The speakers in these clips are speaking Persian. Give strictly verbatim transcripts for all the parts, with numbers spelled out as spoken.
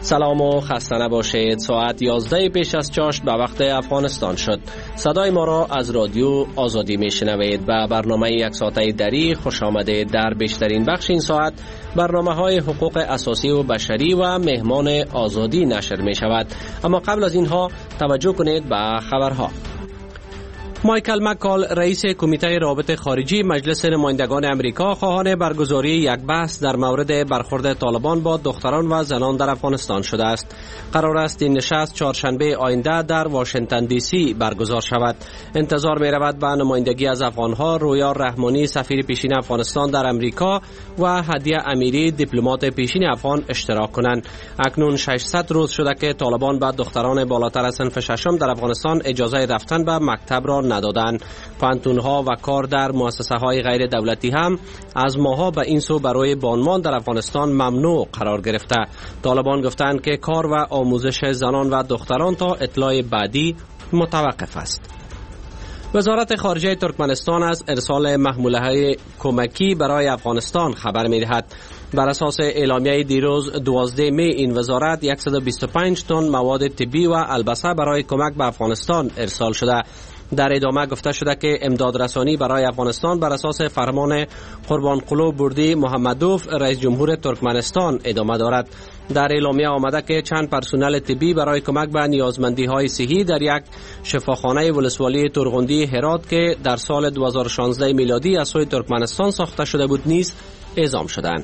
سلام و خسته نباشید. ساعت یازده پیش از چاشت به وقت افغانستان شد. صدای ما را از رادیو آزادی میشنوید. به برنامه یک ساعته دری خوش آمدید. در بیشترین بخش این ساعت برنامه های حقوق اساسی و بشری و مهمان آزادی نشر می شود. اما قبل از اینها توجه کنید به خبرها. مایکل مکال رئیس کمیته رابطه خارجی مجلس نمایندگان امریکا خواهان برگزاری یک بحث در مورد برخورد طالبان با دختران و زنان در افغانستان شده است. قرار است این نشست چهارشنبه آینده در واشنگتن دی سی برگزار شود. انتظار می رود به نمایندگی از افغانها رویا رحمانی سفیر پیشین افغانستان در امریکا و هدیه امیری دیپلمات پیشین افغان اشتراک کنند. اکنون ششصد روز شده که طالبان به دختران بالاتر از صنف ششم در افغانستان اجازه رفتن به مکتب را ندادن. پانتونها و کار در مؤسسه های غیر دولتی هم از ماها به این سو برای بانوان در افغانستان ممنوع قرار گرفته. طالبان گفتند که کار و آموزش زنان و دختران تا اطلاع بعدی متوقف است. وزارت خارجه ترکمنستان از ارسال محموله‌های کمکی برای افغانستان خبر می‌دهد. بر اساس اعلامیه دیروز دوازده می این وزارت صد و بیست و پنج تن مواد طبی و البسه برای کمک به افغانستان ارسال شده. در ادامه گفته شده که امداد رسانی برای افغانستان بر اساس فرمان قربانقلو بردی محمدوف رئیس جمهور ترکمنستان ادامه دارد. در اعلامیه آمده که چند پرسنل طبی برای کمک به نیازمندی های صحی در یک شفاخانه ولسوالی ترغندی هرات که در سال دو هزار و شانزده میلادی از سوی ترکمنستان ساخته شده بود نیز اعزام شدند.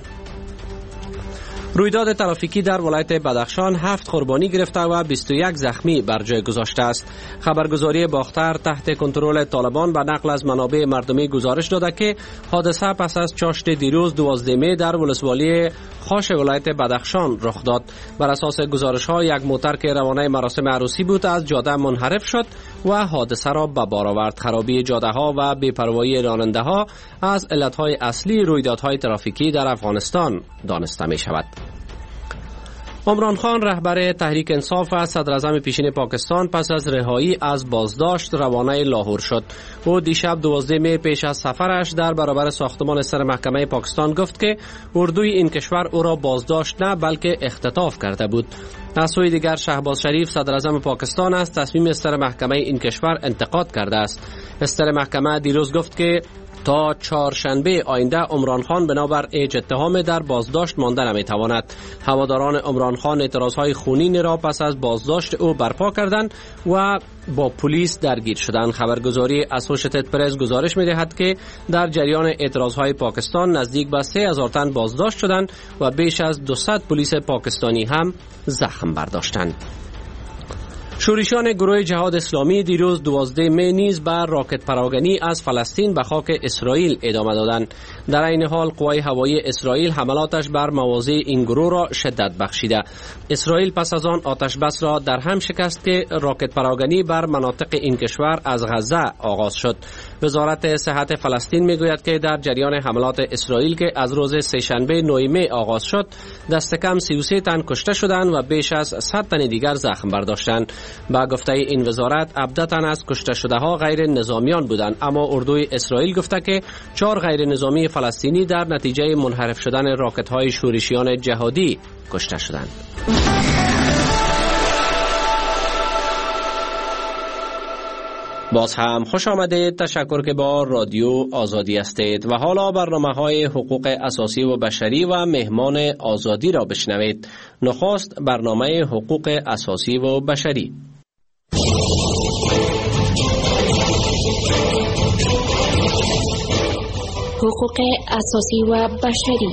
رویداد ترافیکی در ولایت بدخشان هفت قربانی گرفته و بیست و یک زخمی بر جای گذاشته است. خبرگزاری باختر تحت کنترل طالبان به نقل از منابع مردمی گزارش داده که حادثه پس از چاشت دیروز دوازده می در ولسوالی خاش ولایت بدخشان رخ داد. بر اساس گزارش ها یک موتر که روانه مراسم عروسی بود از جاده منحرف شد و حادثه را به بار آورد. خرابی جاده ها و بی‌پروایی راننده ها از علت های اصلی رویدادهای ترافیکی در افغانستان دانسته می شود. عمران خان رهبر تحریک انصاف و صدر اعظم پیشین پاکستان پس از رهایی از بازداشت روانه لاهور شد. او دیشب دوازده می پیش از سفرش در برابر ساختمان سر محکمه پاکستان گفت که اردوی این کشور او را بازداشت نه بلکه اختطاف کرده بود. از سوی دیگر شهباز شریف صدر اعظم پاکستان از تصمیم سر محکمه این کشور انتقاد کرده است. سر محکمه دیروز گفت که تا چهارشنبه آینده عمران خان بنابر ایج اتهام در بازداشت مانده نمیتواند. هواداران عمران خان اعتراضهای خونین را پس از بازداشت او برپا کردند و با پلیس درگیر شدند. خبرگزاری اسوشیتد پرس گزارش می‌دهد که در جریان اعتراضهای پاکستان نزدیک به سه هزار تن بازداشت شدند و بیش از دویست پلیس پاکستانی هم زخم برداشتند. شورشیان گروه جهاد اسلامی دیروز دوازده می نیز بر راکت پراگنی از فلسطین به خاک اسرائیل ادامه دادند. در این حال قوای هوایی اسرائیل حملاتش بر مواضع این گروه را شدت بخشیده. اسرائیل پس از آن آتش بس را در هم شکست که راکت پراگنی بر مناطق این کشور از غزه آغاز شد. وزارت صحت فلسطین میگوید که در جریان حملات اسرائیل که از روز سه‌شنبه نه می آغاز شد دست کم سی و سه تن کشته شدند و بیش از صد تن دیگر زخم برداشتند. با گفته این وزارت هفده تن از کشته شده ها غیر نظامیان بودند، اما اردوی اسرائیل گفته که چهار غیر نظامی فلسطینی در نتیجه منحرف شدن راکت های شورشیان جهادی کشته شدند. باز هم خوش آمدید. تشکر که با رادیو آزادی هستید و حالا برنامه های حقوق اساسی و بشری و مهمان آزادی را بشنوید. نخست برنامه حقوق اساسی و بشری. حقوق اساسی و بشری.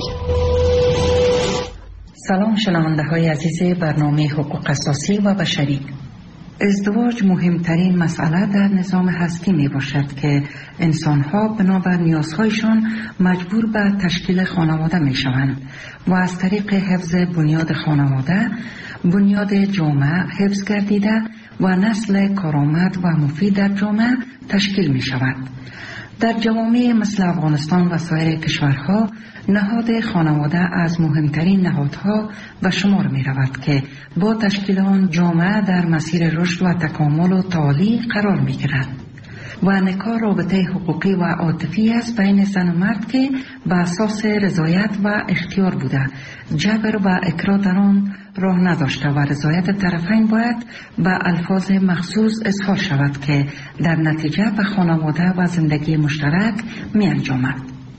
سلام شنونده های عزیز برنامه حقوق اساسی و بشری. ازدواج مهمترین مسئله در نظام هستی می باشد که انسانها بنابر نیازهایشان مجبور به تشکیل خانواده می شوند و از طریق حفظ بنیاد خانواده بنیاد جامعه حفظ گردیده و نسل کارآمد و مفید در جامعه تشکیل می شود. در جوامع مثل افغانستان و سایر کشورها نهاد خانواده از مهمترین نهادها به شمار می رود که با تشکیل آن جامعه در مسیر رشد و تکامل و تعالی قرار می گیرد. و نکاح رابطه حقوقی و عاطفی است بین زن و مرد که به اساس رضایت و اختیار بوده، جبر و اکراه در آن راه نداشته و رضایت طرفین باید به الفاظ مخصوص اظهار شود که در نتیجه به خانواده و زندگی مشترک می انجامد.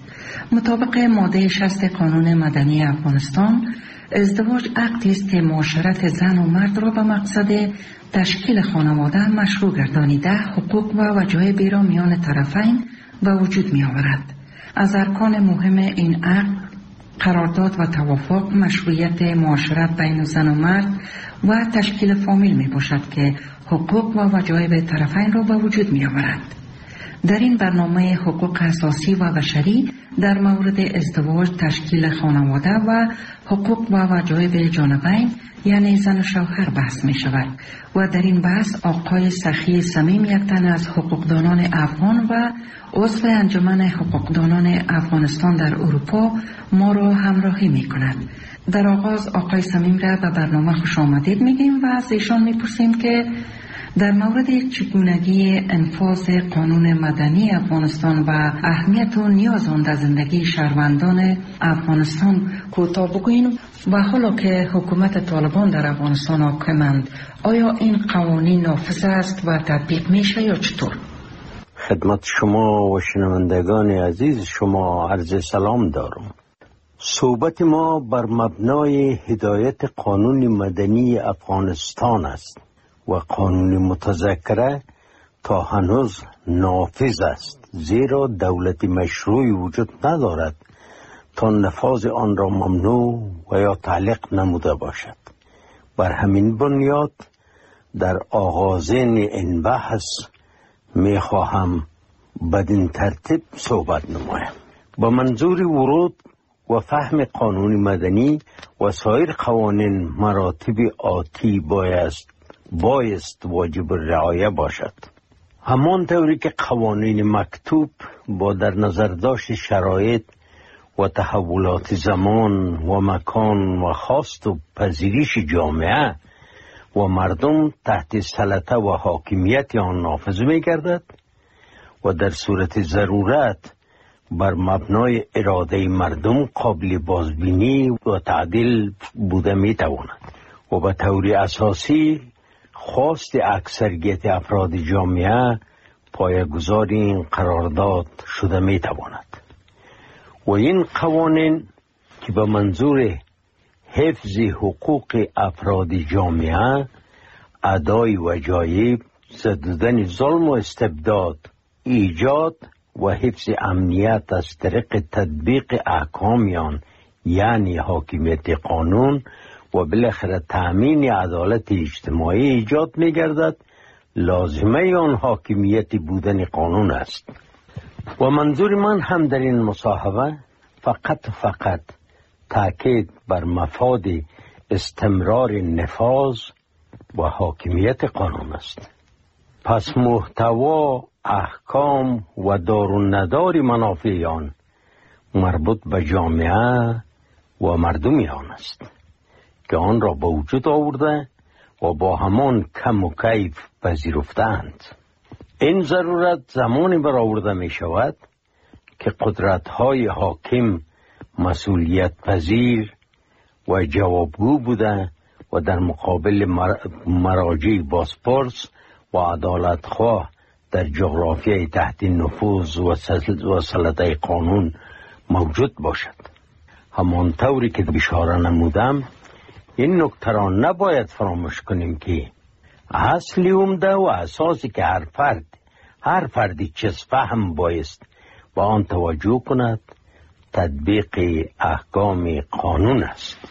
مطابق ماده شصت قانون مدنی افغانستان، ازدواج عقدی است که معاشرت زن و مرد را به مقصد تشکیل خانواده مشروع گردانیده حقوق و وجایبی را میان طرفین به وجود می آورد. از ارکان مهم این عقد قرارداد و توافق، مشروعیت معاشرت بین زن و مرد و تشکیل فامیل می باشد که حقوق و وجایب طرفین را به وجود می آورد. در این برنامه حقوق اساسی و بشری در مورد ازدواج، تشکیل خانواده و حقوق و وجایب جانبین یعنی زن و شوهر بحث می شود و در این بحث آقای سخی صمیم، یک تن از حقوقدانان افغان و عضو انجمن حقوقدانان افغانستان در اروپا ما را همراهی می کند. در آغاز آقای صمیم را به برنامه خوش آمدید میگیم و از ایشان میپرسیم که در مورد چگونگی انفاذ قانون مدنی افغانستان و اهمیت و نیاز آن در زندگی شهروندان افغانستان کوتاه بگوییم و حالا که حکومت طالبان در افغانستان حاکمند، آیا این قوانین نافذ است و تطبیق میشه یا چطور؟ خدمت شما و شنوندگان عزیز شما عرض سلام دارم. صحبت ما بر مبنای هدایت قانون مدنی افغانستان است و قانون متذکره تا هنوز نافذ است، زیرا دولت مشروعی وجود ندارد تا نفاذ آن را ممنوع و یا تعلیق نموده باشد. بر همین بنیاد در آغازین این بحث می خواهم بدین ترتیب صحبت نمایم. با منظور ورود و فهم قانون مدنی و سایر قوانین مراتب آتی بایست بایست واجب رعایه باشد. همان طوری که قوانین مکتوب با در نظر داشت شرایط و تحولات زمان و مکان و خواست و پذیرش جامعه و مردم تحت سلطه و حاکمیت آن نافذ می گردد و در صورت ضرورت بر مبنای اراده مردم قابل بازبینی و تعدیل بوده می تواند و به طور اساسی خواست اکثریت افراد جامعه پایه‌گذار این قرارداد شده می تواند و این قوانین که به منظور حفظ حقوق افراد جامعه، ادای وجایب، ضدیدن ظلم و استبداد، ایجاد و حفظ امنیت از طریق تطبیق احکامیان یعنی حاکمیت قانون و بالاخره تأمین عدالت اجتماعی ایجاد می گردد، لازمه آن حاکمیت بودن قانون است. و منظور من هم در این مصاحبه فقط فقط تاکید بر مفاد استمرار نفاذ و حاکمیت قانون است. پس محتوا، احکام و دار و ندار منافع آن مربوط به جامعه و مردم آن است که آن را به وجود آورده و با همان کم و کیف پذیرفتند. این ضرورت زمانی برآورده می شود که قدرت‌های حاکم مسئولیت پذیر و جوابگو بوده و در مقابل مراجع بازپرس و عدالتخواه در جغرافیای تحت نفوذ و سلطه قانون موجود باشد. همانطوری که اشاره نمودم، این نکته را نباید فراموش کنیم که اصلی عمده و اساسی که هر فرد هر فردی چیز فهم بایست با آن توجه کند تطبیق احکام قانون است.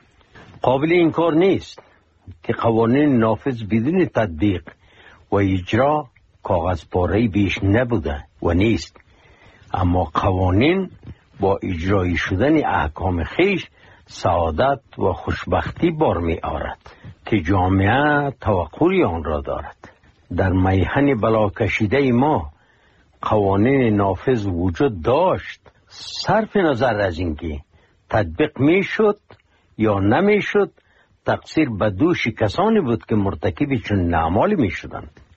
قابل انکار نیست که قوانین نافذ بدون تطبیق و اجرا کاغذ پاره بیش نبوده و نیست، اما قوانین با اجرایی شدن احکام خیش سعادت و خوشبختی بار می آورد که جامعه توقعی آن را دارد. در میهن بلا کشیده ما قوانین نافذ وجود داشت، صرف نظر از اینکه تطبیق می شد یا نمی شد، تقصیر به دوش کسانی بود که مرتکب چون اعمالی می شدند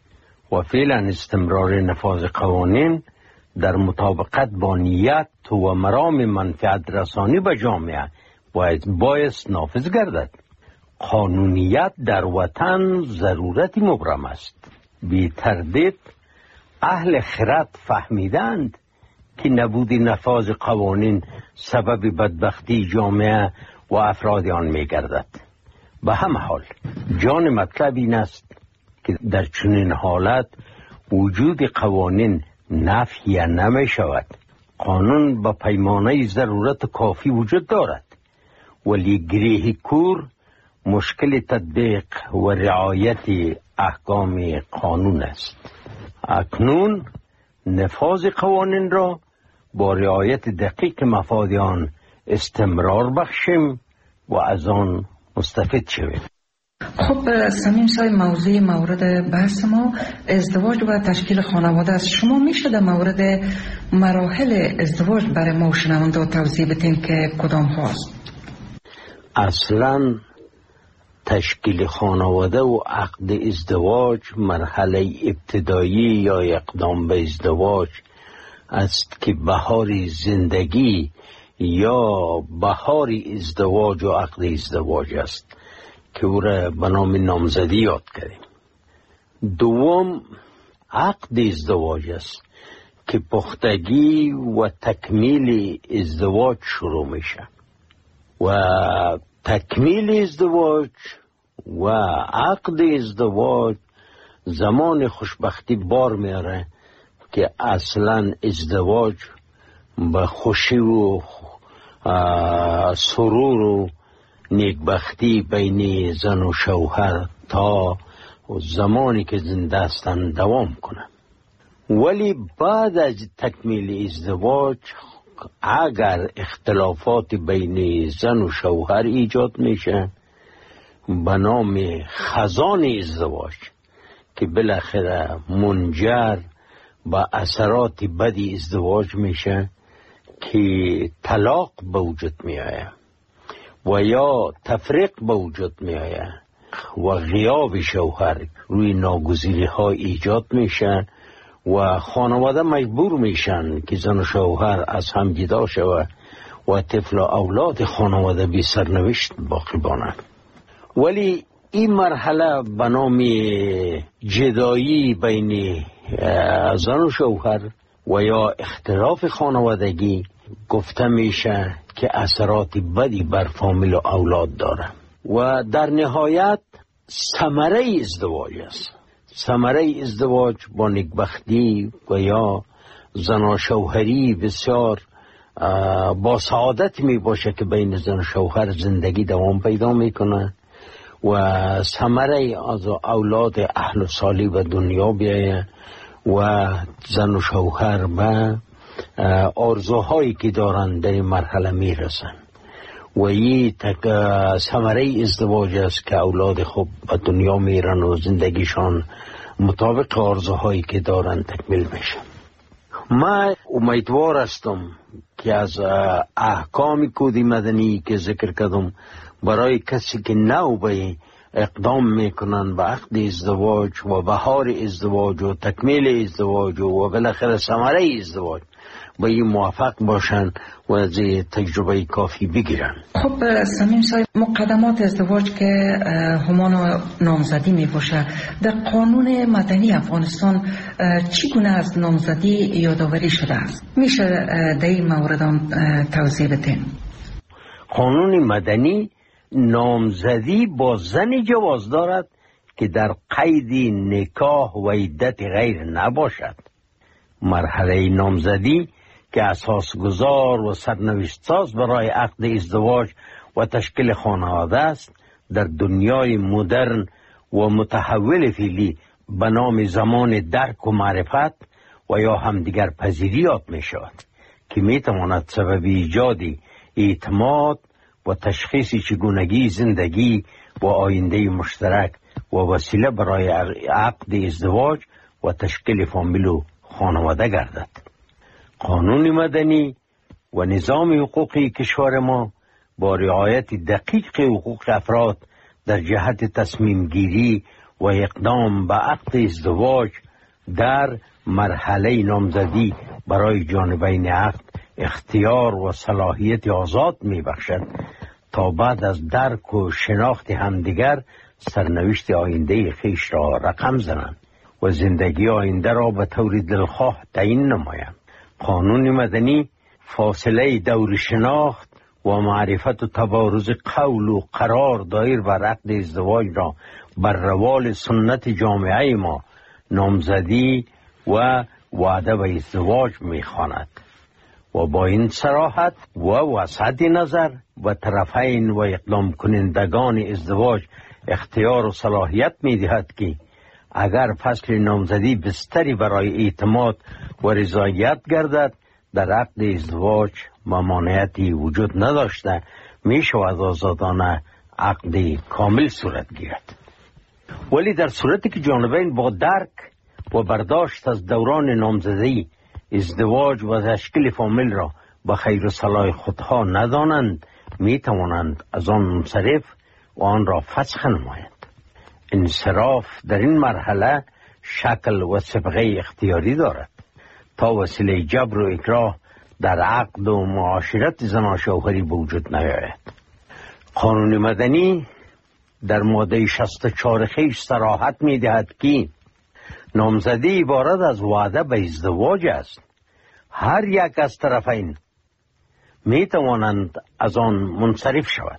و فعلا استمرار نفاذ قوانین در مطابقت با نیت و مرام منفعت رسانی به جامعه باید بایست نافذ گردد. قانونیت در وطن ضرورتی مبرم است. بی تردید اهل خرد فهمیدند که نبود نفاذ قوانین سبب بدبختی جامعه و افراد آن می گردد. به همه حال جان مطلب این است که در چنین حالت وجود قوانین نفی نمی شود. قانون با پیمانه ضرورت کافی وجود دارد، ولی گریه کور مشکل تطبیق و رعایت احکام قانون است. اکنون نفاذ قوانین را با رعایت دقیق مفاد آن استمرار بخشیم و از آن مستفید شویم. خب سمیم صاحب، موضوع مورد بحث ما ازدواج و تشکیل خانواده است. شما میشه در مورد مراحل ازدواج برای ما شنونده توضیح بدین که کدام هاست؟ اصلا تشکیل خانواده و عقد ازدواج مرحله ابتدایی یا اقدام به ازدواج است که بهار زندگی یا بهار ازدواج و عقد ازدواج است که او را به نام نامزدی یاد کردیم. دوم عقد ازدواج است که پختگی و تکمیل ازدواج شروع میشه و تکمیل ازدواج و عقد ازدواج زمان خوشبختی بار میاره که اصلا ازدواج به خوشی و سرور و نیکبختی بین زن و شوهر تا زمانی که زنده هستند دوام کنه. ولی بعد از تکمیل ازدواج اگر اختلافات بین زن و شوهر ایجاد میشه به نام خزان ازدواج که بالاخره منجر به اثرات بدی ازدواج میشه که طلاق به وجود میآید و یا تفریق به وجود میآید و غیاب شوهر روی ناگزیری ها ایجاد میشه و خانواده مجبور میشن که زن و شوهر از هم جدا شود و طفل و اولاد خانواده بی سرنوشت باقی مانند. ولی این مرحله به نام جدایی بین زن و شوهر و یا اختلاف خانوادگی گفته میشه که اثرات بدی بر فامیل و اولاد داره و در نهایت ثمره ازدواج است. ثمره ازدواج با نیکبختی و یا زن و شوهری بسیار با سعادت می باشه که بین زن و شوهر زندگی دوام پیدا میکنه و ثمره از اولاد اهل و صالح به دنیا بیایه و زن و شوهر به آرزوهایی که دارن در این مرحله میرسن و این ثمره ازدواج است که اولاد خوب به دنیا میرن و زندگیشان مطابق آرزوهایی که دارن تکمیل میشه. من امیدوار هستم که از احکام کود مدنی که ذکر کردم برای کسی که نو به اقدام میکنن به عقد ازدواج و بهار ازدواج و تکمیل ازدواج و بالاخره ثمره ازدواج با این موافق باشن و از تجربه کافی بگیرن. خب سمیم صاحب، مقدمات ازدواج که همان نامزدی می باشه در قانون مدنی افغانستان چگونه از نامزدی یادآوری شده است؟ میشه در این مورد توضیح بدین؟ قانون مدنی نامزدی با زنی جواز دارد که در قید نکاح و عدت غیر نباشد. مرحله نامزدی که اساس گذار و سرنوشت ساز برای عقد ازدواج و تشکیل خانواده است در دنیای مدرن و متحول فعلی به نام زمان درک و معرفت و یا همدیگر پذیری یاد می شود که می تواند سبب ایجاد اعتماد و تشخیص چگونگی زندگی و آینده مشترک و وسیله برای عقد ازدواج و تشکیل فامیل و خانواده گردد. قانون مدنی و نظام حقوقی کشور ما با رعایت دقیق حقوق افراد در جهت تصمیم گیری و اقدام به عقد ازدواج در مرحله نامزدی برای جانبین عقد اختیار و صلاحیت آزاد می بخشد تا بعد از درک و شناخت همدیگر سرنوشت آینده خیش را رقم زنند و زندگی آینده را به طور دلخواه تعیین نمایند. قانون مدنی فاصله دور شناخت و معرفت و تبارز قول و قرار دایر بر عقد ازدواج را بر روال سنت جامعه ما نامزدی و وعده به ازدواج می‌خواند و با این صراحت و وسعت نظر و طرفین و اقدام کنندگان ازدواج اختیار و صلاحیت می‌دهد که اگر فصل نامزدی بستری برای اعتماد و رضایت گردد، در عقد ازدواج ممانعتی وجود نداشته می شود آزادانه عقد کامل صورت گیرد. ولی در صورتی که جانبین با درک و برداشت از دوران نامزدی ازدواج و تشکیل فامیل را به خیر و صلاح خودها ندانند، می توانند از آن منصرف و آن را فسخ نمایند. انصراف در این مرحله شکل و سابقه اختیاری دارد تا وسیله جبر و اکراه در عقد و معاشرت زن و شوهری به وجود نیاید. قانون مدنی در ماده شصت و چهار خیش صراحت می دهد که نامزدی عبارت از وعده به ازدواج است. هر یک از طرفین می توانند از آن منصرف شود.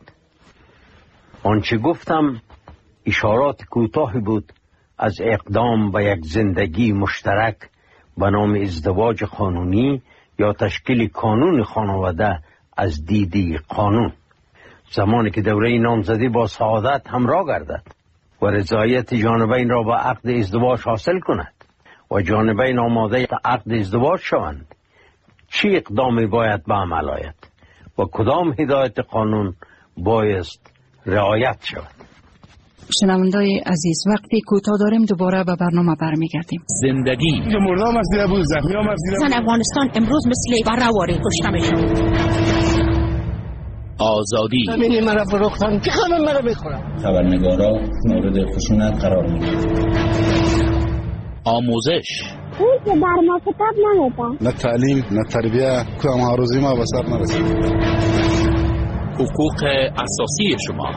آنچه گفتم اشارات کوتاهی بود از اقدام به یک زندگی مشترک به نام ازدواج قانونی یا تشکیل کانون خانواده از دیدی قانون. زمانی که دوره نامزدی با سعادت همراه گردد و رضایت جانبین را به عقد ازدواج حاصل کند و جانبین آماده عقد ازدواج شوند، چه اقدامی باید به عمل آید و کدام هدایت قانون بایست رعایت شود؟ شنوندای عزیز، وقتی کوتاه داریم دوباره به برنامه برمیگردیم. زندگی مردم از دیده بود، زخمی هم از دیده بود. زن افغانستان امروز مثل بررواری کشته میشن. آزادی همینی مرا فروختن که همه مرا بخورن. خبرنگارا مورد خشونت قرار میدن. آموزش اون که در ما کتاب نمیدن. نه تعلیم نه تربیه که هم عروضی ما بسر نرسید. حقوق اساسی شما.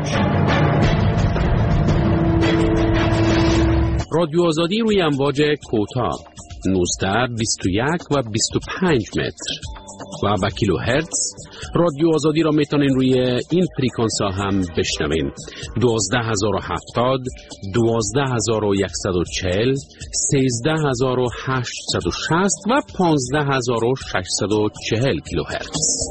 رادیو آزادی روی امواج کوتاه نوزده، بیست و یک و بیست و پنج متر و به کیلو هرتز. رادیو آزادی را میتونین روی این فریکانس ها هم بشنوین: دوازده هزار و هفتاد، دوازده هزار و صد و چهل، سیزده هزار و هشتصد و شصت و پانزده هزار و ششصد و چهل کیلو هرتز.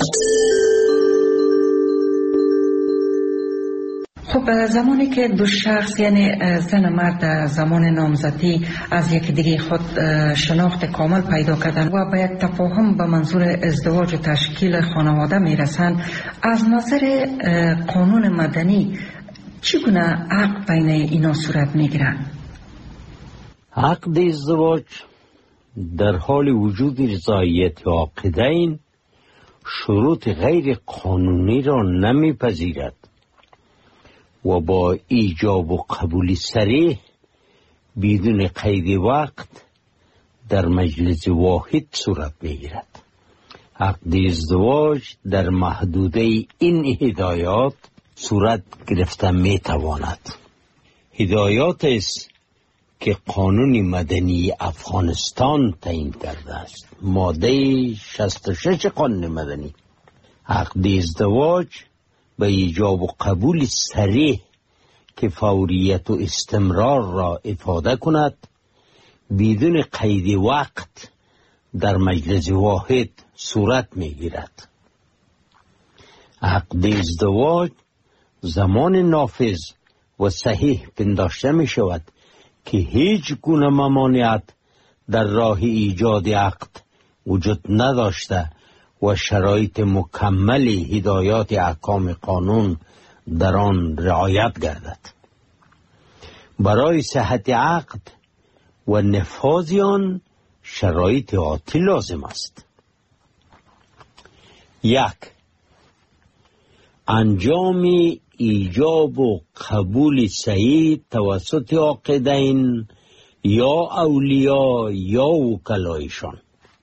خب زمانی که دو شخص یعنی زن و مرد زمان نامزدی از یک دیگه خود شناخت کامل پیدا کردن و به یک تفاهم به منظور ازدواج و تشکیل خانواده میرسن، از نظر قانون مدنی چگونه عقد بین اینا صورت میگیرن؟ عقد ازدواج در حال وجود رضایت عاقدین شروط غیر قانونی را نمیپذیرد و با ایجاب و قبول صریح بدون قید وقت در مجلس واحد صورت میگیرد. عقد ازدواج در محدوده این هدایات صورت گرفته میتواند. هدایات است که قانون مدنی افغانستان تعیین کرده است. ماده شصت و شش قانون مدنی عقد ازدواج به ایجاب و قبول صریح که فوریت و استمرار را افاده کند بدون قید وقت در مجلس واحد صورت میگیرد. عقد ازدواج زمان نافذ و صحیح پنداشته می شود که هیچ گونه ممانعت در راه ایجاد عقد وجود نداشته و شرایط مکمل هدایات احکام قانون در آن رعایت گردد. برای صحت عقد و نفاذ آن شرایط آتی لازم است. یک، انجام ایجاب و قبول صحیح توسط عاقدین یا اولیاء یا وکلایشان.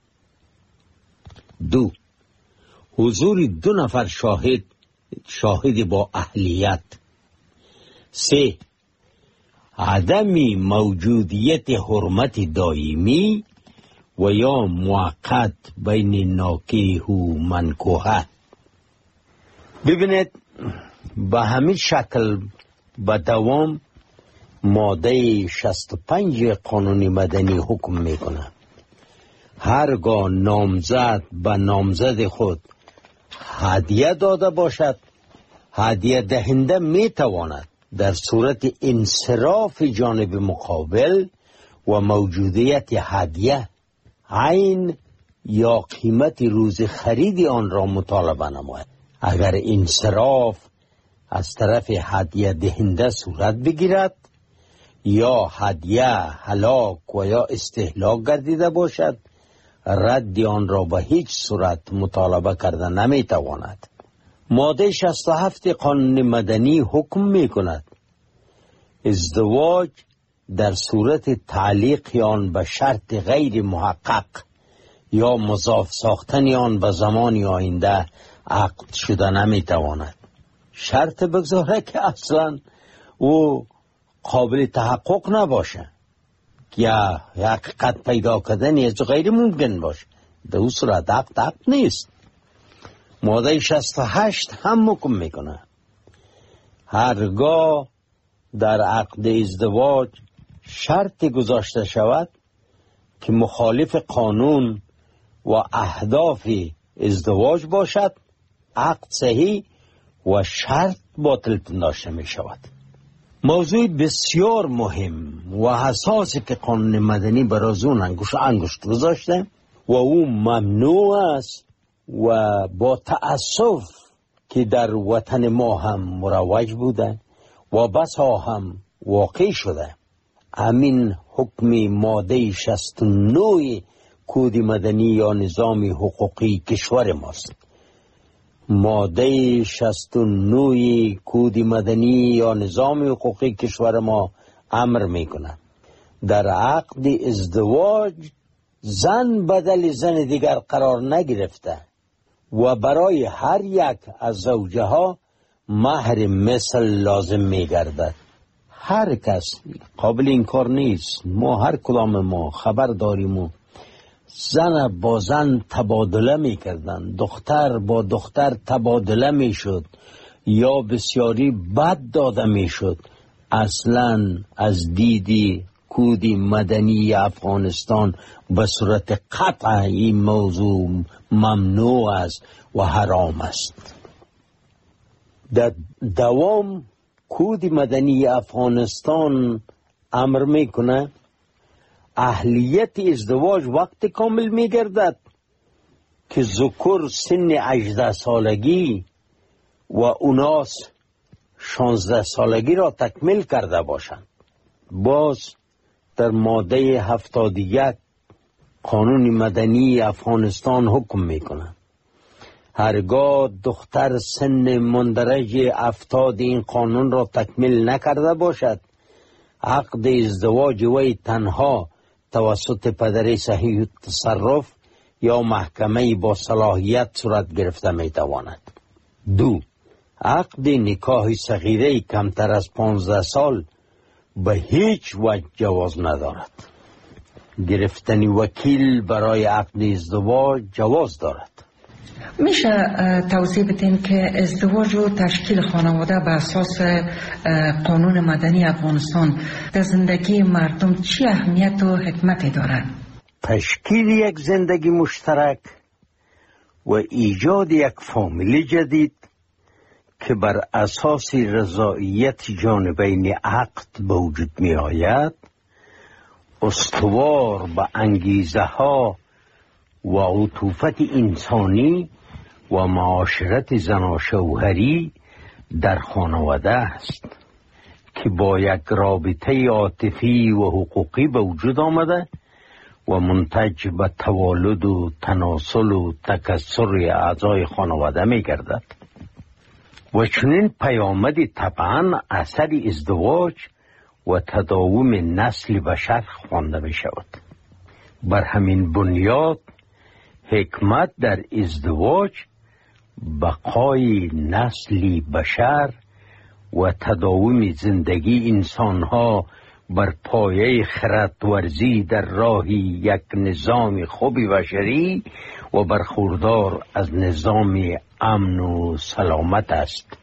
دو، حضور دو نفر شاهد شاهد با اهلیت. سه، عدم موجودیت حرمت دائمی و یا موقت بین ناکیح و منکوحه. ببینید به همین شکل به دوام ماده شصت و پنج قانون مدنی حکم میکنه هرگاه نامزد به نامزد خود هدیه داده باشد، هدیه دهنده میتواند در صورت انصراف جانب مقابل و موجودیت هدیه عین یا قیمت روز خرید آن را مطالبه نماید. اگر انصراف از طرف هدیه دهنده صورت بگیرد یا هدیه هلاک و یا استهلاک گردیده باشد، رد آن را به هیچ صورت مطالبه کرده نمیتواند. ماده شصت و هفت قانون مدنی حکم می کند ازدواج در صورت تعلیق آن به شرط غیر محقق یا مضاف ساختن آن به زمان آینده عقد شده نمیتواند. شرط بگذاره که اصلا او قابل تحقق نباشه یا حقیقت پیدا کردن از غیر ممکن باشه، در اون صورت عقد عقد نیست. ماده شصت و هشت هم حکم میکنه هرگاه در عقد ازدواج شرط گذاشته شود که مخالف قانون و اهداف ازدواج باشد، عقد صحیح و شرط باطل پنداشته می شود. موضوع بسیار مهم و حساسی که قانون مدنی برای اون انگشت انگشت گذاشته و او ممنوع است و با تأسف که در وطن ما هم مروج بوده و بسا هم واقع شده. همین حکم ماده شصت و نه کد مدنی یا نظام حقوقی کشور ماست. ماده شصت و نه کد مدنی یا نظام حقوقی کشور ما امر میکنه در عقد ازدواج زن بدل زن دیگر قرار نگرفته و برای هر یک از زوجه ها مهر مثل لازم میگردد. هر کس قابل این کار نیست. ما هر کدام ما خبر داریم و زن با زن تبادله میکردن، دختر با دختر تبادله میشد یا بسیاری بد داده میشد. اصلا از دیدی کد مدنی افغانستان به صورت قطع این موضوع ممنوع است و حرام است. در دوام کد مدنی افغانستان امر میکنه اهلیت ازدواج وقت کامل میگردد که ذکر سن هجده سالگی و اناس شانزده سالگی را تکمیل کرده باشند. باز در ماده هفتاد و یک قانون مدنی افغانستان حکم میکنه هرگاه دختر سن مندرج هفتاد این قانون را تکمیل نکرده باشد، عقد ازدواج وی تنها توسط پدر صحیح تصرف یا محکمه با صلاحیت صورت گرفته میتواند. دو، عقد نکاح صغیره کمتر از پانزده سال به هیچ وجه جواز ندارد. گرفتن وکیل برای عقد ازدواج جواز دارد. میشه توضیح بدین که ازدواج و تشکیل خانواده به اساس قانون مدنی افغانستان در زندگی مردم چی اهمیت و حکمتی دارد؟ تشکیل یک زندگی مشترک و ایجاد یک فامیل جدید که بر اساس رضایت جانبین عقد به وجود می آید، استوار به انگیزه ها و عطوفت انسانی و معاشرت زن و شوهری در خانواده است که با یک رابطه عاطفی و حقوقی به وجود آمده و منتج به توالد و تناسل و تکثر اعضای خانواده می گردد و چنین پیامدی طبعا اثر ازدواج و تداوم نسل بشر خوانده می شود. بر همین بنیاد حکمت در ازدواج بقای نسل بشر و تداوم زندگی انسانها بر پایه خردورزی در راه یک نظام خوب بشری و برخوردار از نظام امن و سلامت است.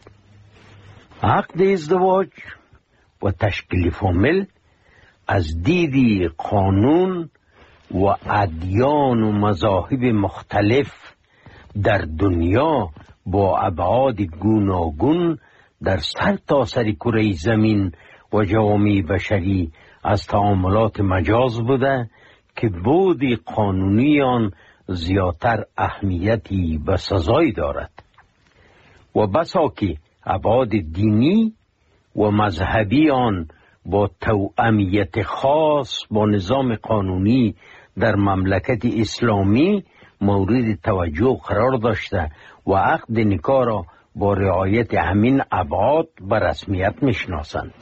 عقد ازدواج و تشکیل فامیل از دید قانون و ادیان و مذاهب مختلف در دنیا با ابعاد گوناگون در سر تا سر کره زمین و جوامع بشری از تعاملات مجاز بوده که بود قانونی آن زیادتر اهمیتی و سزایی دارد و بسا که ابعاد دینی و مذهبی آن با توأمیت خاص با نظام قانونی در مملکت اسلامی مورد توجه قرار داشته و عقد نکاح را با رعایت همین ابعاد به رسمیت میشناسند.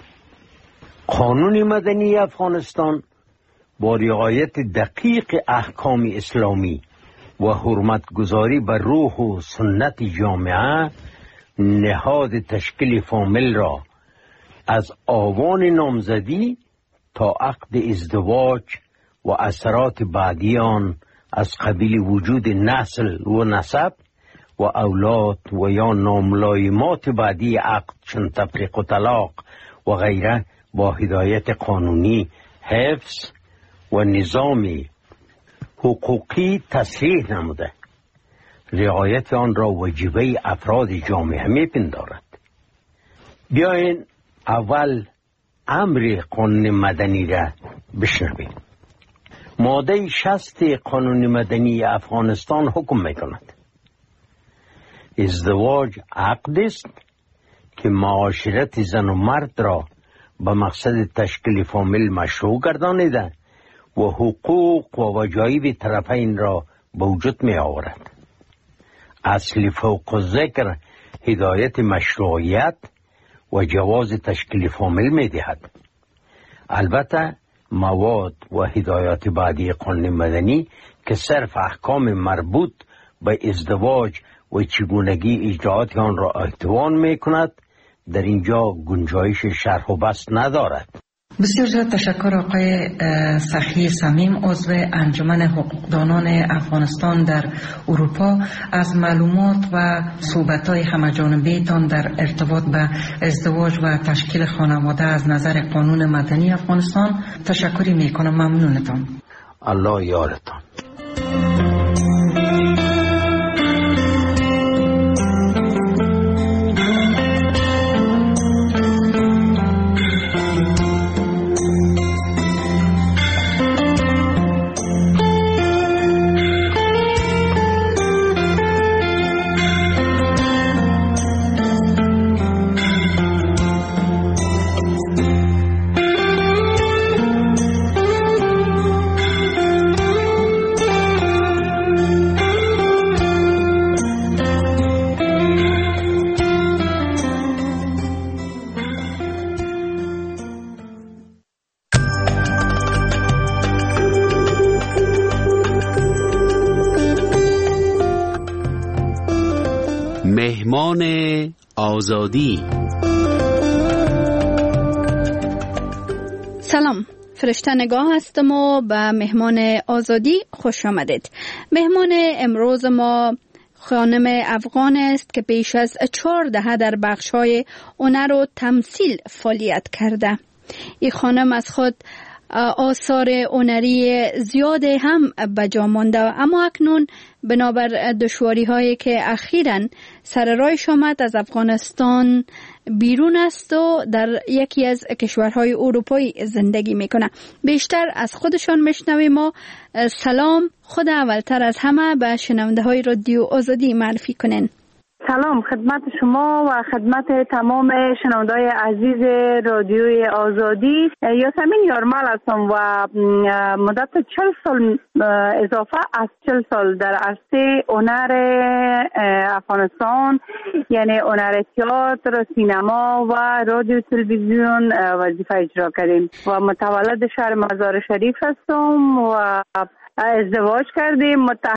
قانون مدنی افغانستان با رعایت دقیق احکام اسلامی و حرمت گذاری بر روح و سنت جامعه نهاد تشکیل فامیل را از آوان نامزدی تا عقد ازدواج و اثرات بعدی آن از قبیل وجود نسل و نسب و اولاد و یا ناملایمات بعدی عقد چون تفریق و طلاق و غیره با هدایت قانونی حفظ و نظام حقوقی تصریح نموده. رعایت آن را واجبه افراد جامعه میپندارد. بیاین اول امر قانون مدنی را بشنویم. ماده شصت قانون مدنی افغانستان حکم میکند ازدواج عقد است که معاشرت زن و مرد را به مقصد تشکیل فامیل مشروع گردانیده و حقوق و وجایب طرفین را به وجود می آورد. اصل فوق ذکر هدایت مشروعیت و جواز تشکیل فامیل می دهد. البته مواد و هدایات بعدی قانون مدنی که صرف احکام مربوط به ازدواج و چگونگی اجراعات آن را احتوان می کند در اینجا گنجایش شرح و بسط ندارد. بسیار زیاد تشکر آقای سخی صمیم، عضو انجمن حقوقدانان افغانستان در اروپا، از معلومات و صحبت‌های همه‌جانبه تان در ارتباط به ازدواج و تشکیل خانواده از نظر قانون مدنی افغانستان. تشکری میکنم. ممنونتان. الله یارتان. مهمان آزادی. سلام، فرشته نگاه هستم و به مهمان آزادی خوش آمدید. مهمان امروز ما خانم افغان است که بیش از چهار دهه در بخش‌های هنر و تمثیل فعالیت کرده. این خانم از خود آثار هنری زیاد هم به جا مانده، اما اکنون بنابر دشواری هایی که اخیراً سر راهش آمد از افغانستان بیرون است و در یکی از کشورهای اروپایی زندگی میکنه. بیشتر از خودشان میشنویم. و سلام، خود اولتر از همه به شنونده های رادیو آزادی معرفی کنین. سلام خدمت شما و خدمت تمام شنوندای عزیز رادیوی آزادی. یاسمین یارمل هستم و مدت چهل سال اضافه از چهل سال در عرصه هنر افغانستان، یعنی هنر تئاتر، سینما و رادیو تلویزیون وظیفه اجرا کردیم و متولد شهر مزار شریف هستم و ازدواج کردیم.